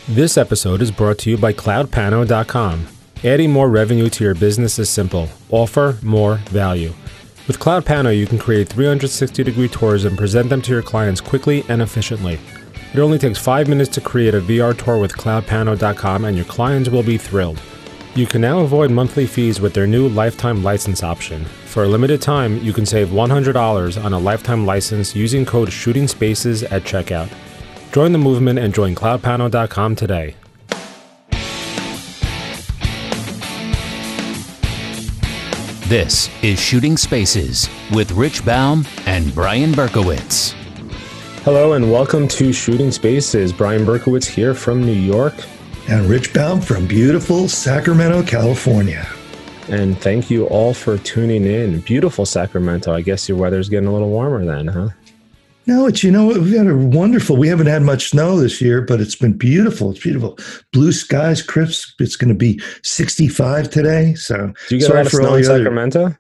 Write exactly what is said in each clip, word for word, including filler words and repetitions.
This episode is brought to you by Cloud Pano dot com. Adding more revenue to your business is simple. Offer more value. With Cloud Pano, you can create three hundred sixty degree tours and present them to your clients quickly and efficiently. It only takes five minutes to create a V R tour with Cloud Pano dot com and your clients will be thrilled. You can now avoid monthly fees with their new lifetime license option. For a limited time, you can save one hundred dollars on a lifetime license using code SHOOTINGSPACES at checkout. Join the movement and join Cloud Pano dot com today. This is Shooting Spaces with Rich Baum and Brian Berkowitz. Hello and welcome to Shooting Spaces. Brian Berkowitz here from New York. And Rich Baum from beautiful Sacramento, California. And thank you all for tuning in. Beautiful Sacramento. I guess your weather's getting a little warmer then, huh? No, it's, you know, we've had a wonderful, we haven't had much snow this year, but it's been beautiful. It's beautiful. Blue skies, crisp. It's going to be sixty-five today. So, do you get a lot of snow in Sacramento? Other,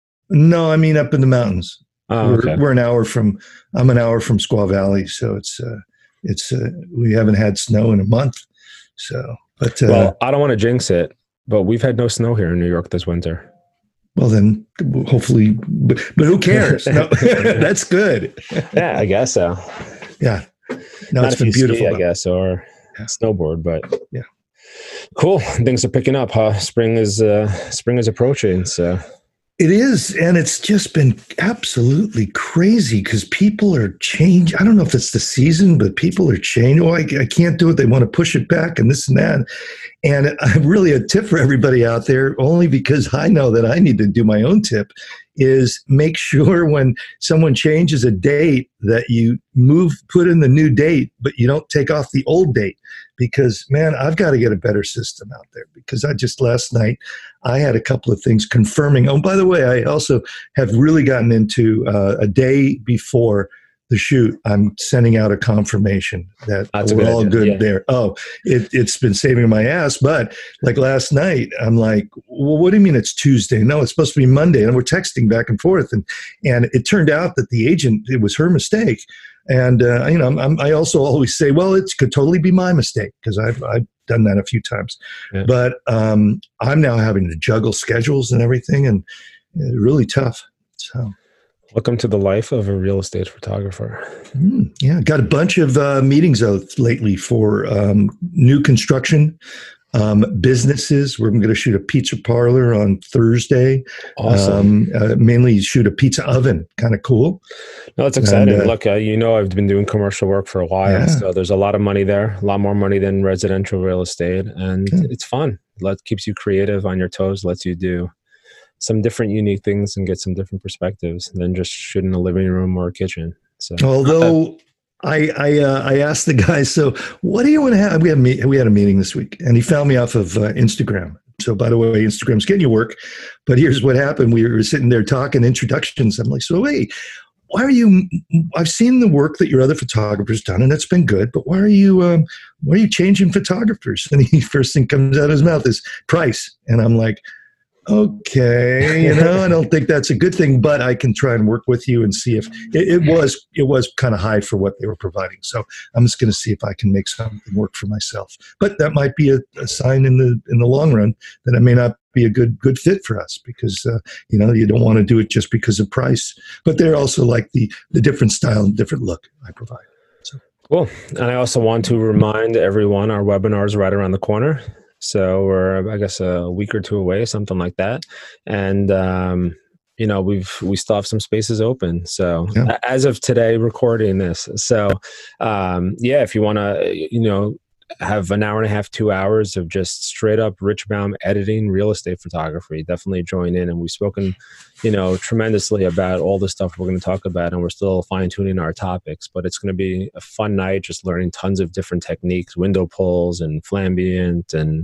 no, I mean up in the mountains. Oh, okay. we're, we're an hour from, I'm an hour from Squaw Valley. So it's, uh, it's, uh, we haven't had snow in a month. So, but, uh, well, I don't want to jinx it, but we've had no snow here in New York this winter. Well, then hopefully, but, but who cares? No, that's good. Yeah, I guess so. Yeah. No, Not it's been beautiful. Ski, I guess, or yeah. snowboard, but yeah. Cool. Things are picking up, huh? Spring is, uh, spring is approaching. So it is. And it's just been absolutely crazy because people are changing. I don't know if it's the season, but people are changing. Oh, I, I can't do it. They want to push it back and this and that. And I'm really a tip for everybody out there, only because I know that I need to do my own tip, is make sure when someone changes a date that you move, put in the new date, but you don't take off the old date. Because, man, I've got to get a better system out there. Because I just last night, I had a couple of things confirming. Oh, by the way, I also have really gotten into uh, a day before the shoot, I'm sending out a confirmation that That's we're good all idea. good Yeah. there. Oh, it, it's been saving my ass. But like last night, I'm like, well, what do you mean it's Tuesday? No, it's supposed to be Monday. And we're texting back and forth. And, and it turned out that the agent, it was her mistake. And, uh, you know, I'm, I'm, I also always say, well, it could totally be my mistake because I've, I've done that a few times. Yeah. But um, I'm now having to juggle schedules and everything, and uh, really tough. So. Welcome to the life of a real estate photographer. Mm, yeah, got a bunch of uh, meetings out lately for um, new construction, um, businesses. We're going to shoot a pizza parlor on Thursday. Awesome. Um, uh, mainly shoot a pizza oven. Kind of cool. No, it's exciting. And, uh, Look, uh, you know, I've been doing commercial work for a while, yeah. so there's a lot of money there, a lot more money than residential real estate, and yeah. it's fun. It keeps you creative on your toes, lets you do some different unique things and get some different perspectives than just shooting a living room or a kitchen. So, although I I, uh, I asked the guy, so what do you want to have? We had a, we had a meeting this week, and he found me off of uh, Instagram. So by the way, Instagram's getting you work, but here's what happened. We were sitting there talking introductions. I'm like, so wait, why are you? I've seen the work that your other photographers done, and it's been good. But why are you? Um, why are you changing photographers? And the first thing comes out of his mouth is price, and I'm like, okay, you know, I don't think that's a good thing, but I can try and work with you and see if it, it was it was kind of high for what they were providing. So I'm just going to see if I can make something work for myself. But that might be a, a sign in the in the long run that it may not be a good good fit for us because uh, you know, you don't want to do it just because of price. But they're also like the the different style and different look I provide. So cool. And I also want to remind everyone our webinar is right around the corner. So we're, I guess, a week or two away, something like that. And, um, you know, we've, we still have some spaces open. So yeah. as of today, recording this. So, um, yeah, if you want to, you know, have an hour and a half, two hours of just straight up Rich Baum editing real estate photography, definitely join in. And we've spoken, you know, tremendously about all the stuff we're going to talk about, and we're still fine tuning our topics, but it's going to be a fun night, just learning tons of different techniques, window pulls and flambient and,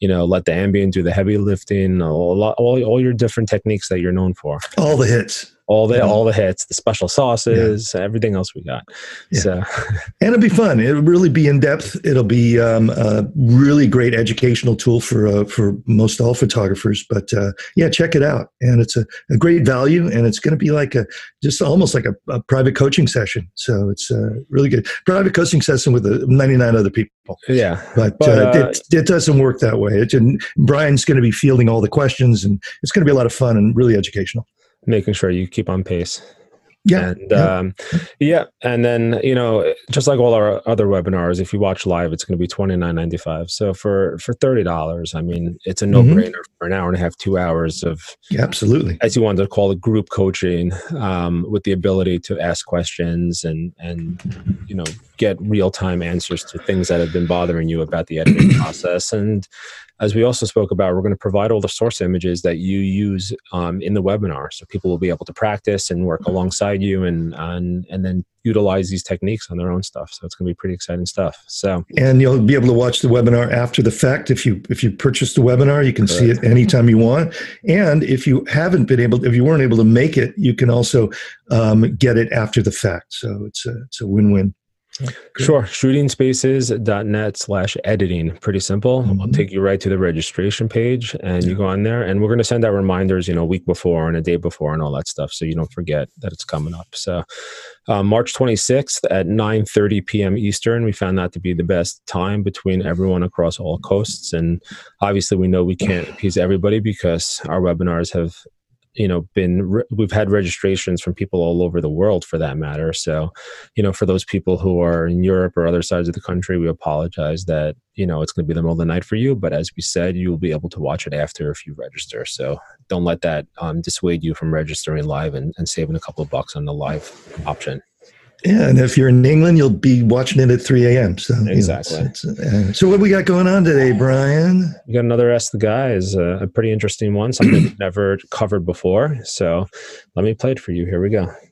you know, let the ambient do the heavy lifting, all, all, all your different techniques that you're known for. All the hits. All the Yeah. all the hits, the special sauces, yeah. everything else we got. Yeah. So, and it'll be fun. It'll really be in depth. It'll be um, a really great educational tool for uh, for most all photographers. But uh, yeah, check it out. And it's a, a great value, and it's going to be like a just almost like a, a private coaching session. So it's uh, really good. Private coaching session with uh, ninety-nine other people. Yeah, but, but uh, uh, it, it doesn't work that way. It, and Brian's going to be fielding all the questions, and it's going to be a lot of fun and really educational. Making sure you keep on pace. Yeah. And yeah. um, yeah. And then, you know, just like all our other webinars, if you watch live, it's going to be twenty-nine ninety-five. So for, for thirty dollars, I mean, it's a no brainer mm-hmm. for an hour and a half, two hours of, yeah, absolutely, as you wanted to call it, group coaching, um, with the ability to ask questions and, and, you know, get real-time answers to things that have been bothering you about the editing process. And as we also spoke about, we're going to provide all the source images that you use um, in the webinar. So people will be able to practice and work alongside you and, and, and then utilize these techniques on their own stuff. So it's going to be pretty exciting stuff. So, and you'll be able to watch the webinar after the fact. If you, if you purchase the webinar, you can Correct. see it anytime you want. And if you haven't been able, if you weren't able to make it, you can also um, get it after the fact. So it's a, it's a win-win. Sure. shootingspaces.net slash editing. Pretty simple. Mm-hmm. I'll take you right to the registration page and you go on there, and we're going to send out reminders, you know, a week before and a day before and all that stuff. So you don't forget that it's coming up. So uh, March twenty-sixth at nine thirty p.m. Eastern, we found that to be the best time between everyone across all coasts. And obviously we know we can't appease everybody because our webinars have, you know, been, re- we've had registrations from people all over the world for that matter. So, you know, for those people who are in Europe or other sides of the country, we apologize that, you know, it's going to be the middle of the night for you. But as we said, you'll be able to watch it after if you register. So don't let that um, dissuade you from registering live and, and saving a couple of bucks on the live option. Yeah, and if you're in England, you'll be watching it at three a.m. So exactly. You know, it's, it's, uh, so what we got going on today, Brian? We got another Ask the Guys, uh, a pretty interesting one, something we've never covered before. So let me play it for you. Here we go.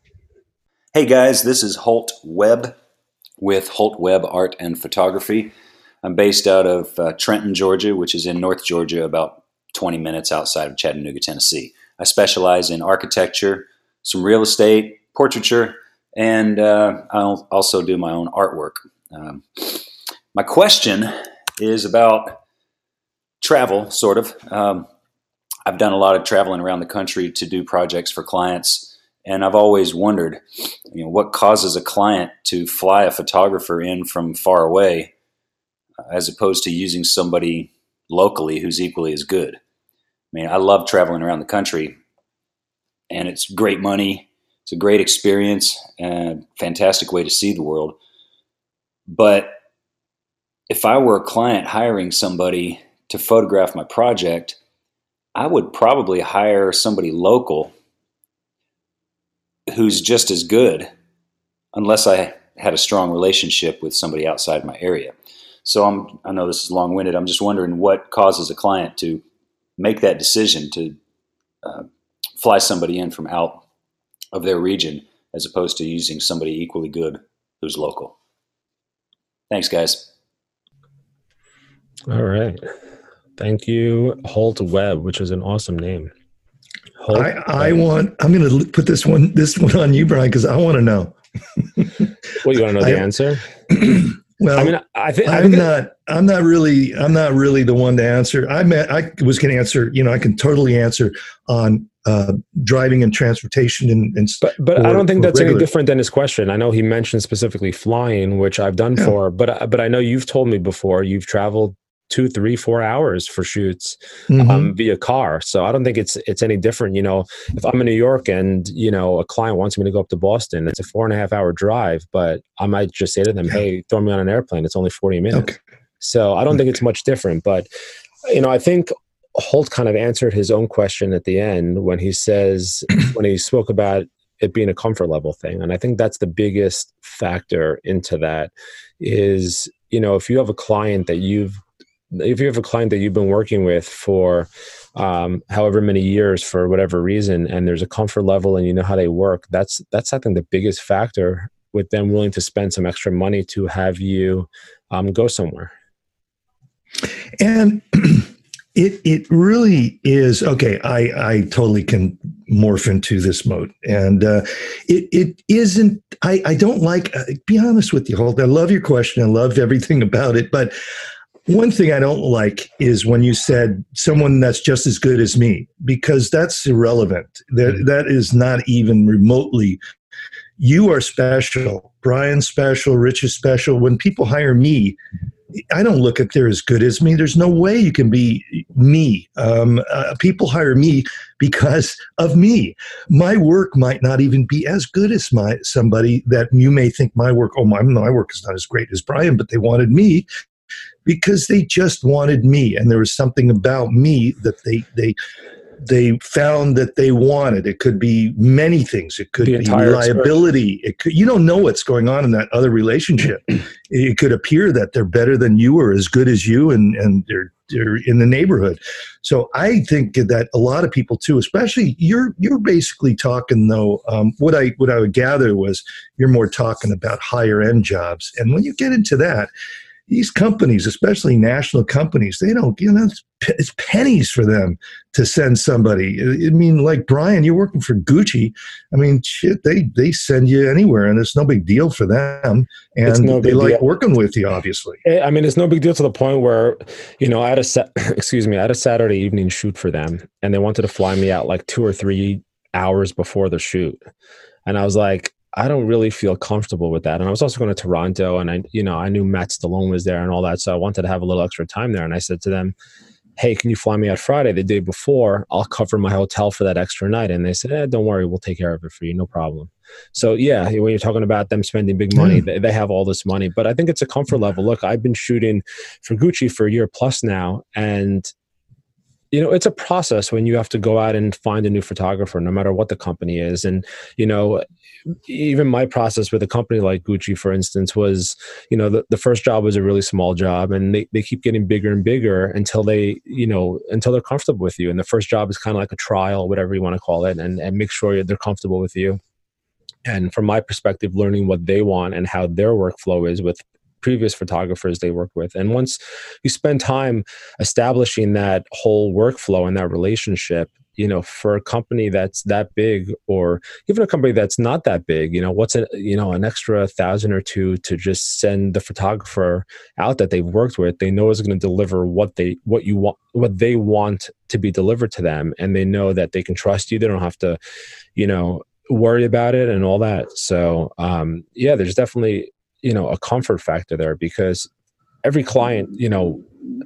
Hey guys, this is Holt Webb with Holt Webb Art and Photography. I'm based out of uh, Trenton, Georgia, which is in North Georgia, about twenty minutes outside of Chattanooga, Tennessee. I specialize in architecture, some real estate, portraiture, and uh, I'll also do my own artwork. Um, my question is about travel, sort of. Um, I've done a lot of traveling around the country to do projects for clients, and I've always wondered, you know, what causes a client to fly a photographer in from far away as opposed to using somebody locally who's equally as good. I mean, I love traveling around the country, and it's great money. It's a great experience and fantastic way to see the world. But if I were a client hiring somebody to photograph my project, I would probably hire somebody local who's just as good, unless I had a strong relationship with somebody outside my area. So I'm, I know this is long-winded. I'm just wondering what causes a client to make that decision to uh, fly somebody in from out of their region as opposed to using somebody equally good who's local. Thanks, guys. All right. Thank you, Holt Webb, which is an awesome name. Holt I, I want, I'm going to put this one, this one on you, Brian, because I want to know. Well, you want to know the I, answer? Well, I mean, I think I'm I think not. I'm not really. I'm not really the one to answer. I meant I was going to answer. You know, I can totally answer on uh, driving and transportation and. and but but or, I don't think that's regular. any different than his question. I know he mentioned specifically flying, which I've done Yeah. for, but but I know you've told me before you've traveled two, three, four hours for shoots Mm-hmm. um, via car. So I don't think it's it's any different. You know, if I'm in New York and, you know, a client wants me to go up to Boston, it's a four and a half hour drive, but I might just say to them, hey, throw me on an airplane. It's only forty minutes. Okay. So I don't think it's much different. But, you know, I think Holt kind of answered his own question at the end when he says, when he spoke about it being a comfort level thing. And I think that's the biggest factor into that is, you know, if you have a client that you've if you have a client that you've been working with for um, however many years for whatever reason, and there's a comfort level and you know how they work, that's, that's I think the biggest factor with them willing to spend some extra money to have you um, go somewhere. And It it really is. Okay, I, I totally can morph into this mode. And uh, it it isn't, I, I don't like, uh, be honest with you, Holt, I love your question. I love everything about it. But one thing I don't like is when you said someone that's just as good as me, because that's irrelevant. That That is not even remotely. You are special. Brian's special. Rich is special. When people hire me, I don't look at they're as good as me. There's no way you can be me. Um, uh, people hire me because of me. My work might not even be as good as my somebody that you may think my work, oh, my, my work is not as great as Brian, but they wanted me because they just wanted me. And there was something about me that they they they found that they wanted. It could be many things. It could be liability. It could, you don't know what's going on in that other relationship. It could appear that they're better than you or as good as you, and, and they're they're in the neighborhood. So I think that a lot of people too, especially you're you're basically talking though. Um, what I what I would gather was you're more talking about higher end jobs, and when you get into that, these companies, especially national companies, they don't, you know, it's, it's pennies for them to send somebody. I mean, like Brian, you're working for Gucci. I mean, shit, they they send you anywhere, and it's no big deal for them. And no they like deal. working with you, obviously. I mean, it's no big deal to the point where, you know, I had a sa- excuse me, I had a Saturday evening shoot for them, and they wanted to fly me out like two or three hours before the shoot, and I was like, I don't really feel comfortable with that. And I was also going to Toronto, and I, you know, I knew Matt Stallone was there and all that. So I wanted to have a little extra time there. And I said to them, hey, can you fly me out Friday, the day before? I'll cover my hotel for that extra night. And they said, eh, don't worry, we'll take care of it for you. No problem. So yeah, when you're talking about them spending big money, mm. they, they have all this money, but I think it's a comfort level. Look, I've been shooting for Gucci for a year plus now. And you know, it's a process when you have to go out and find a new photographer, no matter what the company is. And, you know, even my process with a company like Gucci, for instance, was, you know, the, the first job was a really small job, and they, they keep getting bigger and bigger until they, you know, until they're comfortable with you. And the first job is kind of like a trial, whatever you want to call it, and, and make sure they're comfortable with you. And from my perspective, learning what they want and how their workflow is with previous photographers they work with. And once you spend time establishing that whole workflow and that relationship, you know, for a company that's that big, or even a company that's not that big, you know, what's a, you know, an extra thousand or two to just send the photographer out that they've worked with, they know is going to deliver what they, what you want, what they want to be delivered to them. And they know that they can trust you. They don't have to, you know, worry about it and all that. So, um, yeah, there's definitely, you know, a comfort factor there, because every client, you know,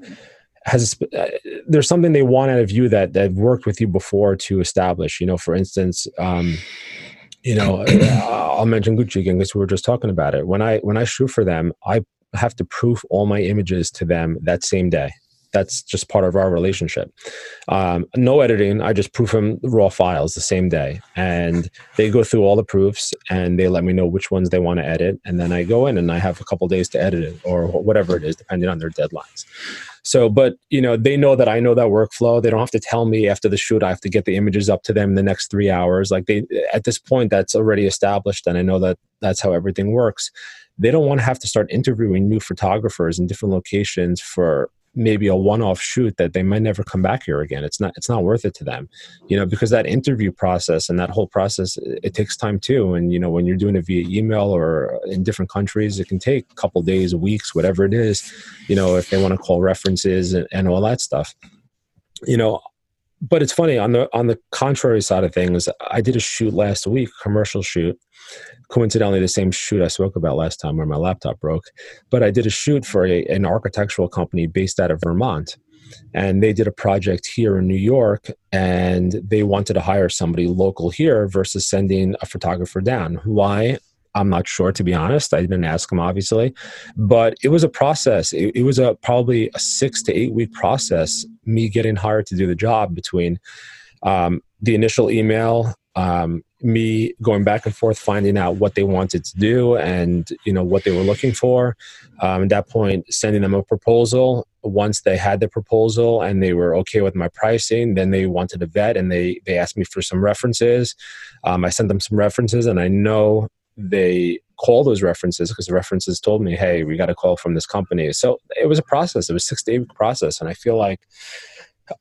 has, uh, there's something they want out of you that that worked with you before to establish. You know, for instance, um, you know, I'll mention Gucci again because we were just talking about it. When I when I shoot for them, I have to proof all my images to them that same day. That's just part of our relationship. Um, no editing. I just proof them the raw files the same day. And they go through all the proofs and they let me know which ones they want to edit. And then I go in and I have a couple days to edit it, or whatever it is, depending on their deadlines. So, but, you know, they know that I know that workflow. They don't have to tell me after the shoot, I have to get the images up to them in the next three hours. Like they, at this point, that's already established. And I know that that's how everything works. They don't want to have to start interviewing new photographers in different locations for maybe a one-off shoot that they might never come back here again. It's not, it's not worth it to them, you know, because that interview process and that whole process, it, it takes time too. And, you know, when you're doing it via email or in different countries, it can take a couple days, weeks, whatever it is, you know, if they want to call references and, and all that stuff, you know. But it's funny, on the, on the contrary side of things, I did a shoot last week, commercial shoot, coincidentally the same shoot I spoke about last time where my laptop broke. But I did a shoot for a, an architectural company based out of Vermont. And they did a project here in New York, and they wanted to hire somebody local here versus sending a photographer down. Why? I'm not sure, to be honest. I didn't ask them, obviously. But it was a process. It, it was a probably a six to eight week process, me getting hired to do the job, between um, the initial email, um, me going back and forth, finding out what they wanted to do and, you know, what they were looking for. Um, at that point, sending them a proposal. Once they had the proposal and they were okay with my pricing, then they wanted a vet, and they, they asked me for some references. Um, I sent them some references, and I know they call those references because the references told me, hey, we got a call from this company. So it was a process. It was a six to eight week process. And I feel like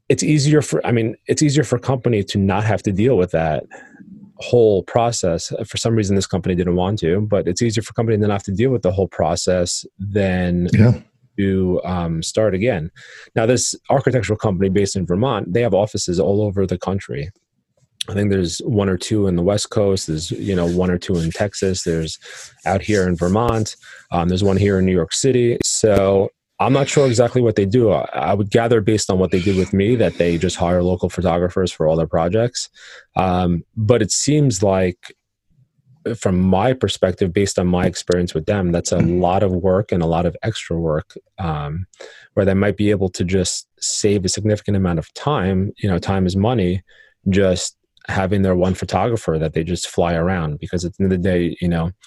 it's easier for, I mean, it's easier for a company to not have to deal with that whole process. For some reason, this company didn't want to, but it's easier for a company to not have to deal with the whole process than Yeah. to um, start again. Now, this architectural company based in Vermont, they have offices all over the country. I think there's one or two in the West Coast. There's, you know, one or two in Texas. There's out here in Vermont. Um, there's one here in New York City. So I'm not sure exactly what they do. I, I would gather based on what they did with me that they just hire local photographers for all their projects. Um, but it seems like, from my perspective, based on my experience with them, that's a lot of work and a lot of extra work, um, where they might be able to just save a significant amount of time. You know, time is money, just having their one photographer that they just fly around, because at the end of the day, you know,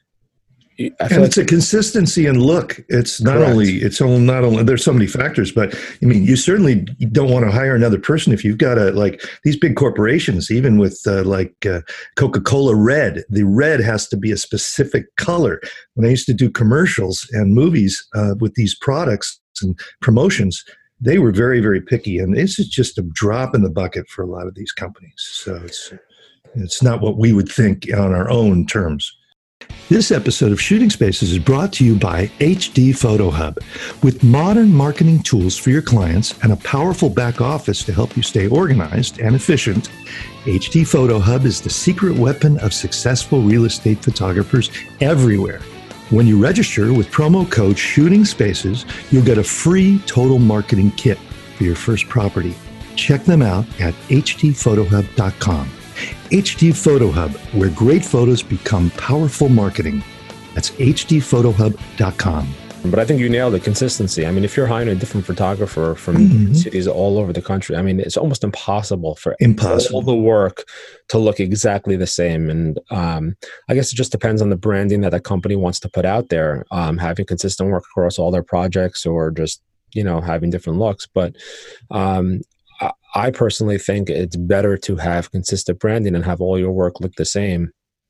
I and feel it's like, a consistency in look. It's not Correct. only, it's only, not only, there's so many factors, but I mean, you certainly don't want to hire another person if you've got a, like these big corporations, even with uh, like uh, Coca-Cola Red, the red has to be a specific color. When I used to do commercials and movies uh, with these products and promotions, they were very, very picky. And this is just a drop in the bucket for a lot of these companies. So it's, it's not what we would think on our own terms. This episode of Shooting Spaces is brought to you by H D Photo Hub. With modern marketing tools for your clients and a powerful back office to help you stay organized and efficient, H D Photo Hub is the secret weapon of successful real estate photographers everywhere. When you register with promo code Shooting Spaces, you'll get a free total marketing kit for your first property. Check them out at h d photo hub dot com. H D Photo Hub, where great photos become powerful marketing. That's h d photo hub dot com. but I think you nailed it. Consistency. I mean, if you're hiring a different photographer from Mm-hmm. cities all over the country, I mean, it's almost impossible for Impossible. all the work to look exactly the same. And um, I guess it just depends on the branding that that company wants to put out there, um, having consistent work across all their projects, or just, you know, having different looks. But um, I, I personally think it's better to have consistent branding and have all your work look the same,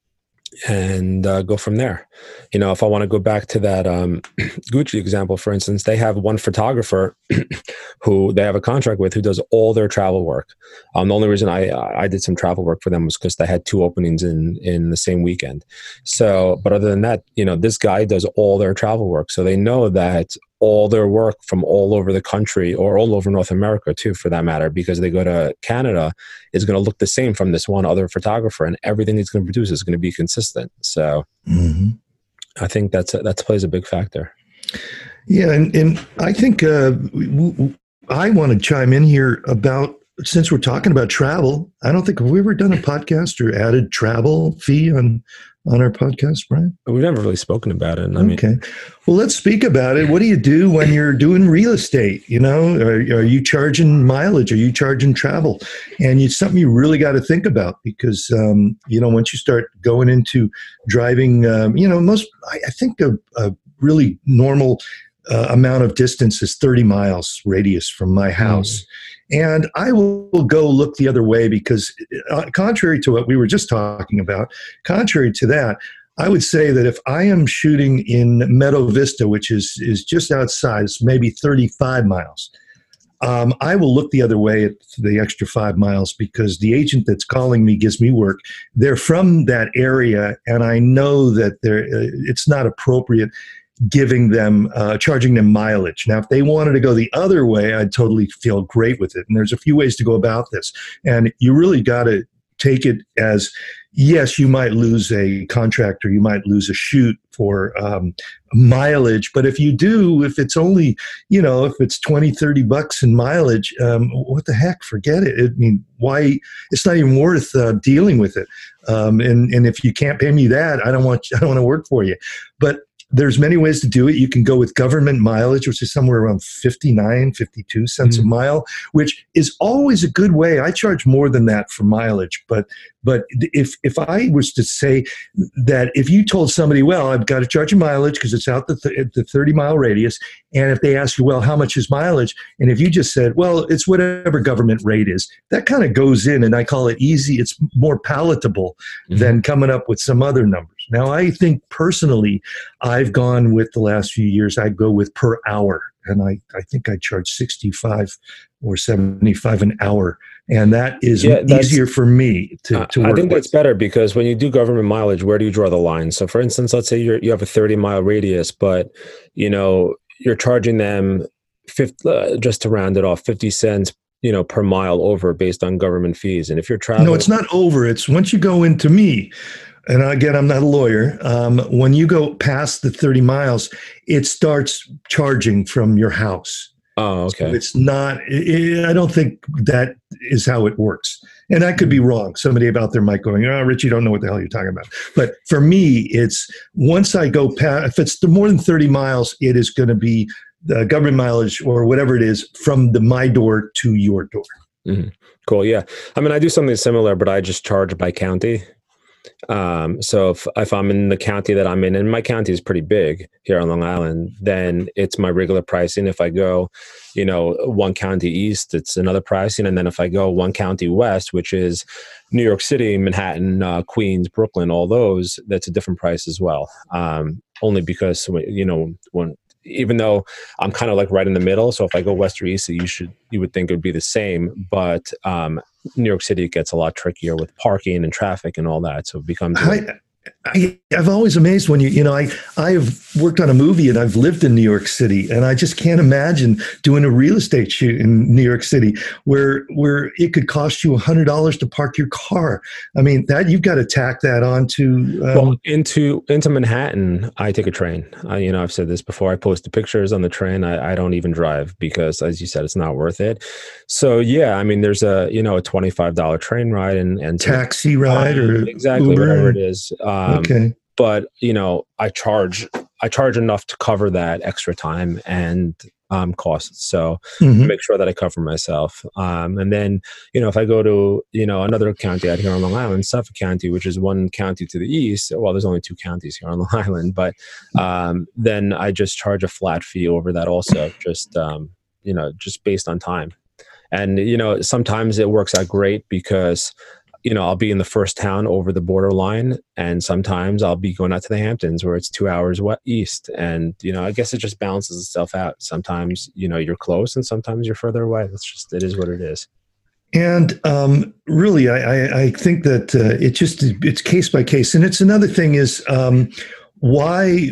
and uh, go from there. You know, if I want to go back to that um, Gucci example, for instance, they have one photographer who they have a contract with who does all their travel work. Um, the only reason I I did some travel work for them was because they had two openings in in the same weekend. So, but other than that, you know, this guy does all their travel work. So they know that all their work from all over the country, or all over North America too, for that matter, because they go to Canada, is going to look the same from this one other photographer, and everything he's going to produce is going to be consistent. So Mm-hmm. I think that's a, that plays a big factor. Yeah, and, and I think uh, w- w- I want to chime in here about, since we're talking about travel, I don't think, have we ever done a podcast or added travel fee on on our podcast, Brian? We've never really spoken about it. I mean, Okay. Well, let's speak about it. What do you do when you're doing real estate? You know, are, are you charging mileage? Are you charging travel? And it's something you really got to think about, because, um, you know, once you start going into driving, um, you know, most, I, I think a, a really normal uh, amount of distance is thirty miles radius from my house. Mm. And I will go look the other way, because uh, contrary to what we were just talking about, contrary to that, I would say that if I am shooting in Meadow Vista, which is, is just outside, it's maybe thirty-five miles, um, I will look the other way at the extra five miles, because the agent that's calling me gives me work. They're from that area, and I know that they're, uh, it's not appropriate giving them, uh, charging them mileage. Now, if they wanted to go the other way, I'd totally feel great with it. And there's a few ways to go about this. And you really got to take it as, yes, you might lose a contract, or you might lose a shoot for um, mileage. But if you do, if it's only, you know, if it's twenty, thirty bucks in mileage, um, what the heck, forget it. I mean, why? It's not even worth uh, dealing with it. Um, and, and if you can't pay me that, I don't want, I don't want to work for you. But there's many ways to do it. You can go with government mileage, which is somewhere around fifty-nine, fifty-two cents mm-hmm. a mile, which is always a good way. I charge more than that for mileage. But but if if I was to say that, if you told somebody, well, I've got to charge you mileage because it's out the, th- the thirty-mile radius, and if they ask you, well, how much is mileage? And if you just said, well, it's whatever government rate is, that kind of goes in, and I call it easy. It's more palatable mm-hmm. than coming up with some other numbers. Now, I think personally, I've gone with the last few years, I go with per hour. And I, I think I charge sixty-five or seventy-five an hour. And that is Yeah, that's- easier for me to, to work I think with. that's better because when you do government mileage, where do you draw the line? So for instance, let's say you're, you have a thirty mile radius, but you know, you're charging them fifty, uh, just to round it off, fifty cents, you know, per mile over based on government fees. And if you're traveling, No, it's not over. It's once you go into me, and again, I'm not a lawyer. Um, when you go past the thirty miles, it starts charging from your house. Oh, okay. So it's not, it, I don't think that is how it works. And I could be wrong. Somebody out there might going, oh, Rich, you don't know what the hell you're talking about. But for me, it's once I go past, if it's more than thirty miles, it is going to be the government mileage or whatever it is from the my door to your door. Mm-hmm. Cool. Yeah. I mean, I do something similar, but I just charge by county. Um, so if, if I'm in the county that I'm in, and my county is pretty big here on Long Island, then it's my regular pricing. If I go, you know, one county east, it's another pricing. And then if I go one county west, which is New York City, Manhattan, uh, Queens, Brooklyn, all those, that's a different price as well. Um, only because, you know, when, even though I'm kind of like right in the middle. So if I go west or east, you should, you would think it would be the same, but, um, New York City gets a lot trickier with parking and traffic and all that. So it becomes. I, I, I've always amazed when you, you know, I, I've worked on a movie and I've lived in New York City, and I just can't imagine doing a real estate shoot in New York City where, where it could cost you a hundred dollars to park your car. I mean, that you've got to tack that onto. Um, well, into, into Manhattan, I take a train. I, you know, I've said this before, I post the pictures on the train. I, I don't even drive because, as you said, it's not worth it. So yeah, I mean, there's a, you know, a twenty-five dollars train ride and, and taxi ride um, or exactly Uber. whatever it is. Um, okay. But, you know, I charge, I charge enough to cover that extra time and um, costs. So Mm-hmm. to make sure that I cover myself. Um, and then, you know, if I go to, you know, another county out here on Long Island, Suffolk County, which is one county to the east, well, there's only two counties here on Long Island, but um, then I just charge a flat fee over that also, just, um, you know, just based on time. And, you know, sometimes it works out great because, you know, I'll be in the first town over the borderline, and sometimes I'll be going out to the Hamptons where it's two hours west east. And, you know, I guess it just balances itself out. Sometimes, you know, you're close and sometimes you're further away. It's just, it is what it is. And um, really, I, I, I think that uh, it just, it's case by case. And it's another thing is um, why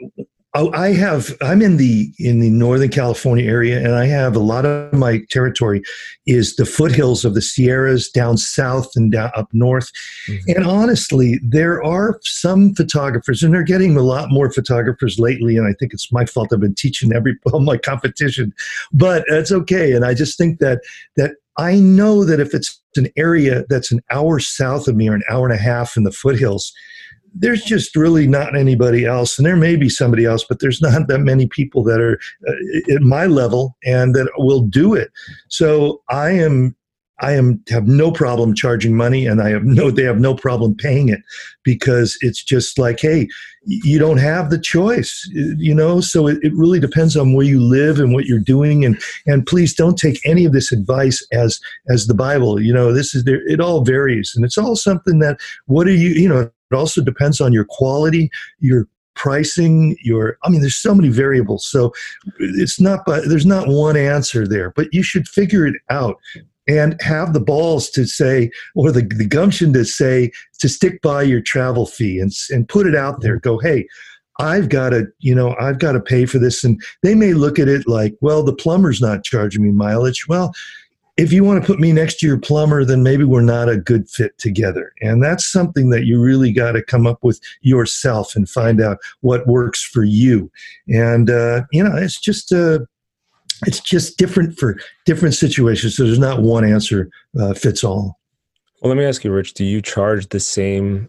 I have, I'm in the, in the Northern California area, and I have a lot of my territory is the foothills of the Sierras down south and down up north. Mm-hmm. And honestly, there are some photographers, and they're getting a lot more photographers lately. And I think it's my fault. I've been teaching every, all my competition, but it's okay. And I just think that, that I know that if it's an area that's an hour south of me or an hour and a half in the foothills, there's just really not anybody else. And there may be somebody else, but there's not that many people that are uh, at my level and that will do it. So I am, I am have no problem charging money, and I have no, they have no problem paying it, because it's just like, hey, you don't have the choice, you know? So it, it really depends on where you live and what you're doing. And, and please don't take any of this advice as, as the Bible. You know, this is there, it all varies, and it's all something that, what are you, you know, it also depends on your quality, your pricing, your, I mean, there's so many variables. So it's not, there's not one answer there, but you should figure it out and have the balls to say, or the, the gumption to say, to stick by your travel fee and, and put it out there. Go, hey, I've got to, you know, I've got to pay for this. And they may look at it like, well, the plumber's not charging me mileage. Well, if you want to put me next to your plumber, then maybe we're not a good fit together. And that's something that you really got to come up with yourself and find out what works for you. And, uh, you know, it's just, uh, it's just different for different situations. So there's not one answer uh, fits all. Well, let me ask you, Rich, do you charge the same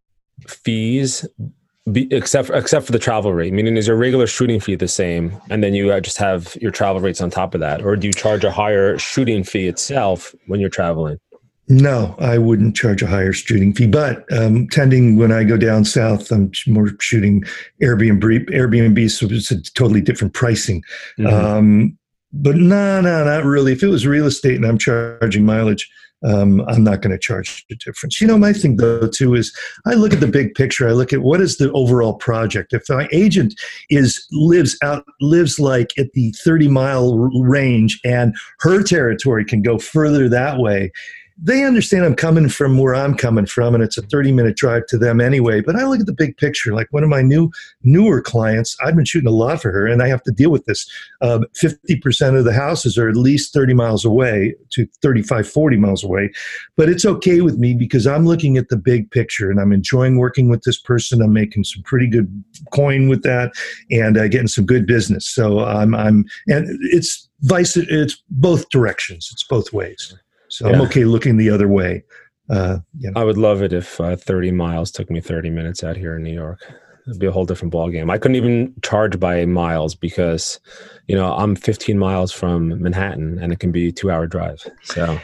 fees Be, except for, except for the travel rate? Meaning, is your regular shooting fee the same, and then you just have your travel rates on top of that? Or do you charge a higher shooting fee itself when you're traveling? No, I wouldn't charge a higher shooting fee, but um, tending when I go down south, I'm more shooting Airbnb, Airbnb, so it's a totally different pricing. Mm-hmm. Um, but no, no, not really. If it was real estate and I'm charging mileage, um, I'm not going to charge the difference. You know, my thing though too is I look at the big picture. I look at what is the overall project. If my agent is lives out lives like at the thirty mile range and her territory can go further that way, they understand I'm coming from where I'm coming from, and it's a thirty minute drive to them anyway. But I look at the big picture. Like one of my new newer clients, I've been shooting a lot for her, and I have to deal with this. Uh, fifty percent of the houses are at least thirty miles away to thirty-five, forty miles away. But it's okay with me because I'm looking at the big picture, and I'm enjoying working with this person. I'm making some pretty good coin with that, and uh, getting some good business. So I'm, I'm, and it's vice. It's both directions. It's both ways. So yeah. I'm okay looking the other way. Uh, you know. I would love it if uh, thirty miles took me thirty minutes out here in New York. It'd be a whole different ballgame. I couldn't even charge by miles because, you know, I'm fifteen miles from Manhattan and it can be a two hour drive. So,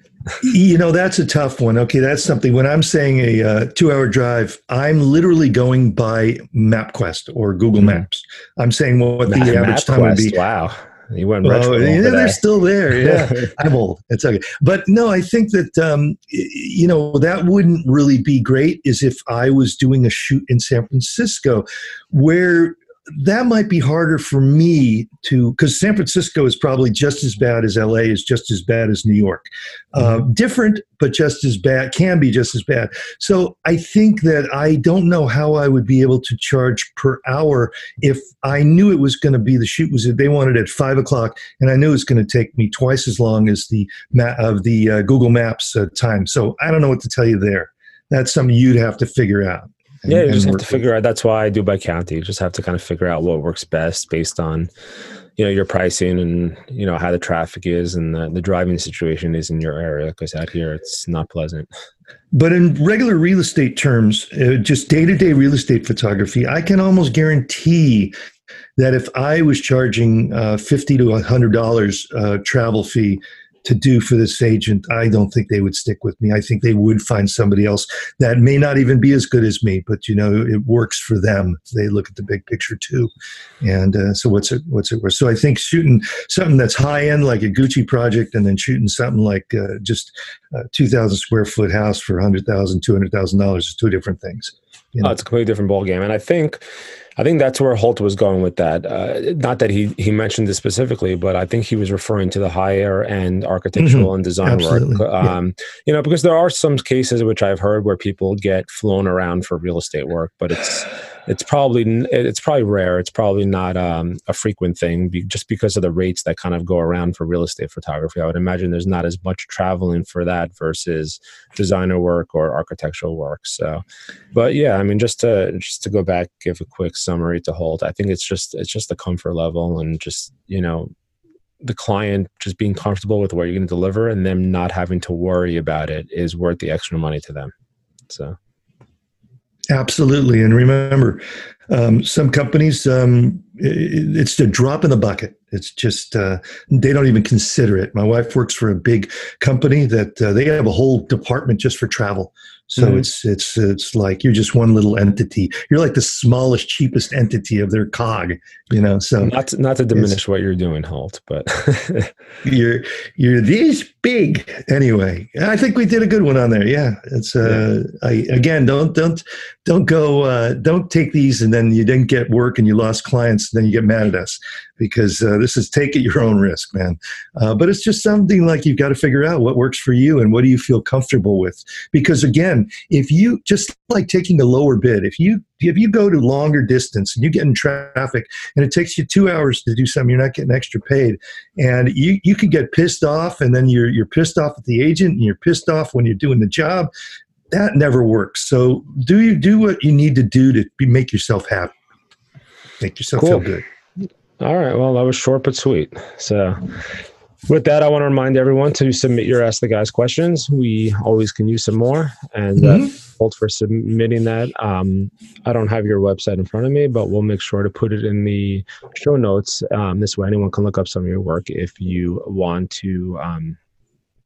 you know, that's a tough one. Okay. That's something when I'm saying a uh, two hour drive, I'm literally going by MapQuest or Google mm-hmm. Maps. I'm saying what the Map- average time would be. Wow. You went well, retro yeah, today. They're still there. Yeah, I'm old. It's okay. But no, I think that, um, you know, that wouldn't really be great is if I was doing a shoot in San Francisco where that might be harder for me to, because San Francisco is probably just as bad as L A is just as bad as New York. Uh, different, but just as bad, can be just as bad. So I think that I don't know how I would be able to charge per hour if I knew it was going to be, the shoot was, they wanted it at five o'clock and I knew it was going to take me twice as long as the ma- of the uh, Google Maps uh, time. So I don't know what to tell you there. That's something you'd have to figure out. And, yeah, you just have to figure with. out. That's why I do by county. You just have to kind of figure out what works best based on, you know, your pricing and, you know, how the traffic is and the, the driving situation is in your area. Because out here, it's not pleasant. But in regular real estate terms, uh, just day-to-day real estate photography, I can almost guarantee that if I was charging uh, fifty to one hundred dollars uh, travel fee to do for this agent, I don't think they would stick with me. I think they would find somebody else that may not even be as good as me, but you know, it works for them. They look at the big picture too. And uh, so what's it, what's it worth? So I think shooting something that's high end, like a Gucci project, and then shooting something like uh, just a two thousand square foot house for one hundred thousand dollars, two hundred thousand dollars is two different things. You know? Oh, it's a completely different ballgame. And I think, I think that's where Holt was going with that. Uh, not that he he mentioned this specifically, but I think he was referring to the higher end architectural mm-hmm. and design Absolutely. work. Um, yeah. You know, because there are some cases which I've heard where people get flown around for real estate work, but it's it's probably it's probably rare. It's probably not um, a frequent thing, be, just because of the rates that kind of go around for real estate photography. I would imagine there's not as much traveling for that versus designer work or architectural work. So, but yeah, I mean, just to just to go back, give a quick summary to Holt. I think it's just it's just the comfort level and just, you know, the client just being comfortable with what you're going to deliver and them not having to worry about it is worth the extra money to them. So. Absolutely. And remember, um, some companies, um, it, it's a drop in the bucket. It's just, uh, they don't even consider it. My wife works for a big company that uh, they have a whole department just for travel. So mm-hmm. it's, it's, it's like you're just one little entity. You're like the smallest, cheapest entity of their cog, you know? So not to, not to diminish what you're doing, Holt, but you're, you're this big anyway. I think we did a good one on there. Yeah. It's, uh, yeah. I, again, don't, don't, don't go, uh, don't take these and then you didn't get work and you lost clients. And then you get mad at us because, uh, this is take at your own risk, man. Uh, but it's just something like you've got to figure out what works for you and what do you feel comfortable with? Because again, if you just like taking a lower bid, if you if you go to longer distance and you get in traffic and it takes you two hours to do something, you're not getting extra paid, and you you can get pissed off, and then you're you're pissed off at the agent, and you're pissed off when you're doing the job. That never works. So do you do what you need to do to be, make yourself happy, make yourself cool. feel good. All right. Well, that was short but sweet. So. With that, I want to remind everyone to submit your Ask the Guys questions. We always can use some more. And mm-hmm. uh, hold for submitting that. Um, I don't have your website in front of me, but we'll make sure to put it in the show notes. Um, this way, anyone can look up some of your work if you want to um,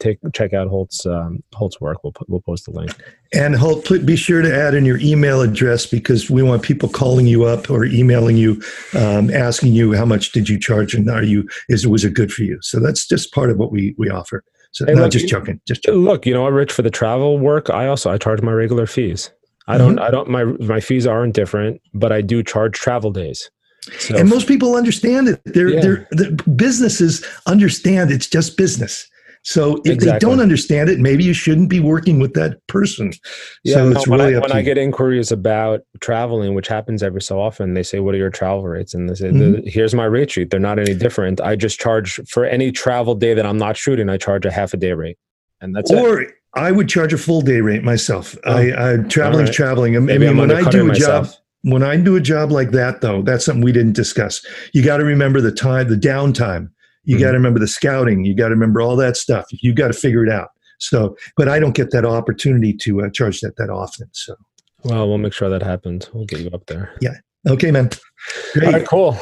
take check out Holt's um, Holt's work. We'll put, we'll post the link. And Holt, be sure to add in your email address because we want people calling you up or emailing you, um, asking you how much did you charge and are you is was it good for you? So that's just part of what we we offer. So hey, not look, just joking, just joking. Look, you know what, Rich, for the travel work, I also I charge my regular fees. I don't mm-hmm. I don't my my fees aren't different, but I do charge travel days. So, and most people understand it. They're, yeah. they're, the businesses understand it's just business. So if exactly. they don't understand it, maybe you shouldn't be working with that person. Yeah, so no, it's when really I, up when to I you. get inquiries about traveling, which happens every so often, they say, "What are your travel rates?" And they say, mm-hmm. "Here's my rate sheet. They're not any different. I just charge for any travel day that I'm not shooting. I charge a half a day rate, and that's or, it." I would charge a full day rate myself. Oh, I, I traveling, right. traveling. I Maybe mean, I'm when I do a myself. job, when I do a job like that, though, that's something we didn't discuss. You got to remember the time, the downtime. You mm-hmm. got to remember the scouting. You got to remember all that stuff. You got to figure it out. So, but I don't get that opportunity to uh, charge that that often. So, well, we'll make sure that happens. We'll get you up there. Yeah. Okay, man. Great. All right, cool.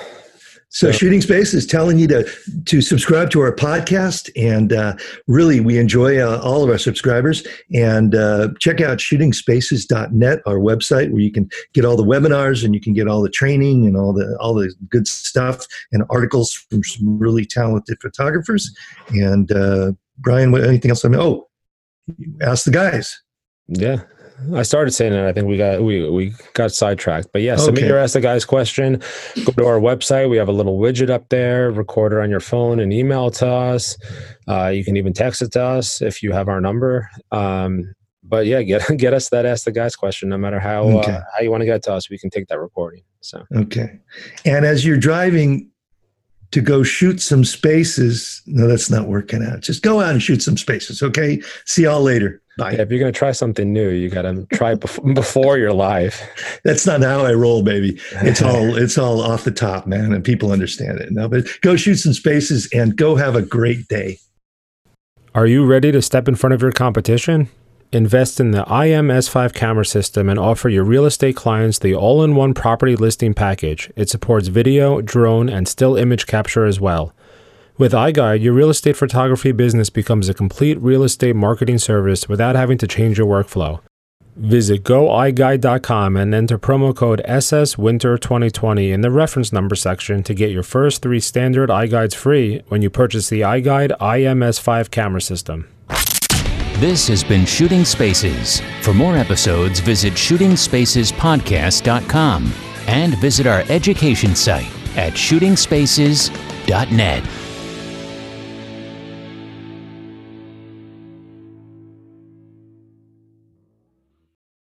So, so Shooting Space is telling you to to subscribe to our podcast, and uh, really we enjoy uh, all of our subscribers. And uh, check out shooting spaces dot net, our website, where you can get all the webinars and you can get all the training and all the all the good stuff and articles from some really talented photographers. And uh, Brian, what, anything else? I mean, oh, ask the guys. Yeah. I started saying it. I think we got we we got sidetracked. But yeah, okay. Submit your Ask the Guys question. Go to our website. We have a little widget up there. Record it on your phone and email it to us. Uh, you can even text it to us if you have our number. Um, but yeah, get get us that Ask the Guys question. No matter how okay. uh, how you want to get to us, we can take that recording. So okay. And as you're driving to go shoot some spaces, no, that's not working out. Just go out and shoot some spaces. Okay. See y'all later. Bye. Yeah, if you're going to try something new, you got to try it before, before you're live. That's not how I roll, baby. It's all it's all off the top, man, and people understand it. No, but go shoot some spaces and go have a great day. Are you ready to step in front of your competition? Invest in the I M S five camera system and offer your real estate clients the all-in-one property listing package. It supports video, drone, and still image capture as well. With iGuide, your real estate photography business becomes a complete real estate marketing service without having to change your workflow. Visit go i guide dot com and enter promo code S S Winter twenty twenty in the reference number section to get your first three standard iGuides free when you purchase the iGuide I M S five camera system. This has been Shooting Spaces. For more episodes, visit shooting spaces podcast dot com and visit our education site at shooting spaces dot net.